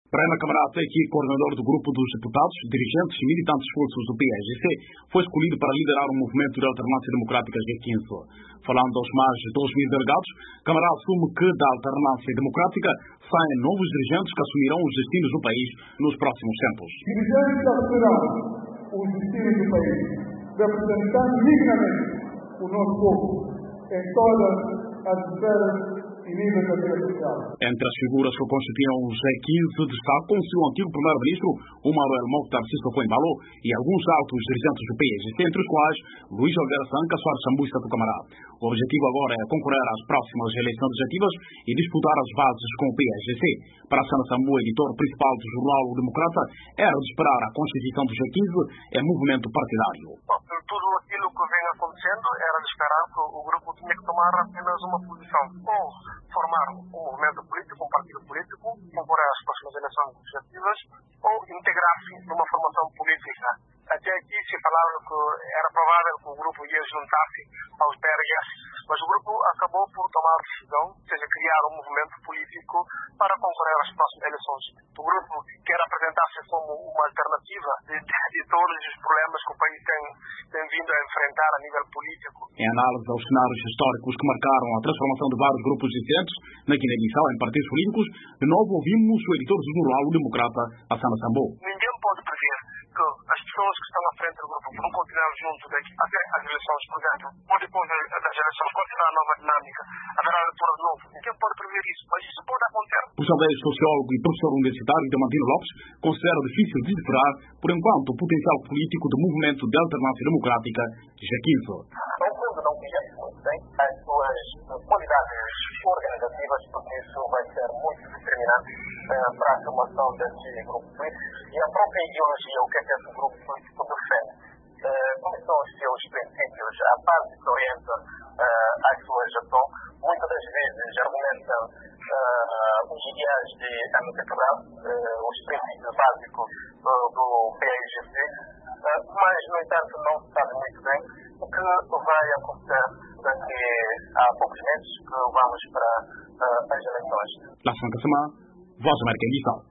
Brana Camará, aqui coordenador do grupo dos deputados, dirigentes e militantes forços do PAGC, foi escolhido para liderar o movimento de alternância democrática G15. Falando aos mais de 2.000 delegados, Camará assume que da alternância democrática saem novos dirigentes que assumirão os destinos do país nos próximos tempos. Dirigentes que assumirão os destinos do país, representando dignamente o nosso povo em todas as esferas e níveis da vida social. Entre as figuras que constituíram o G15 destacam-se o antigo primeiro-ministro Manuel Mokhtar Sissoko Embalo e alguns altos dirigentes do PAGC, entre os quais Luís Oliveira Sanca, Soares Sambuca do Camará. O objetivo agora é concorrer às próximas eleições legislativas e disputar as bases com o PAGC. Para Sana Sambu, editor principal do jornal O Democrata, era de esperar a constituição do G15 em movimento partidário. Tudo aquilo que vem acontecendo era de esperar que o grupo tinha que tomar apenas uma posição, ou formar um movimento político, um partido político, concorrer às próximas eleições legislativas, ou integrar-se numa formação política. Até aqui se falava que era provável que o grupo ia juntar-se aos PRS, mas o grupo acabou por tomar a decisão, ou seja, criar um movimento político para concorrer às próximas eleições. O grupo quer apresentar-se como uma alternativa de todos os problemas que o país tem vindo a enfrentar a nível político. Em análise aos cenários históricos que marcaram a transformação de vários grupos dissidentes na Guiné-Bissau em partidos políticos, de novo ouvimos o editor do jornal O Democrata, Sana Sambu. Ninguém pode prever que as pessoas que estão à frente do grupo vão continuar juntos até as eleições, por exemplo, ou depois das eleições, quando será a nova dinâmica, haverá leitura de novo. Ninguém pode prever isso, mas isso pode acontecer. O também sociólogo e professor universitário Diamantino Lopes considera difícil de decifrar, por enquanto, o potencial político do movimento de alternância democrática G15. O mundo não conhece muito bem as suas qualidades organizativas, porque isso vai ser muito determinante para a formação desse grupo político e a própria ideologia, o que é que esse grupo político defende. Quais são os seus princípios, a base que orienta as suas ações, muitas das vezes argumentam os ideais de Amílcar Cabral, os princípios básicos do PAGC, mas, no entanto, não se sabe muito bem o que vai acontecer daqui a poucos meses que vamos para as eleições. La Sanca Semana, Voz América em Bissau.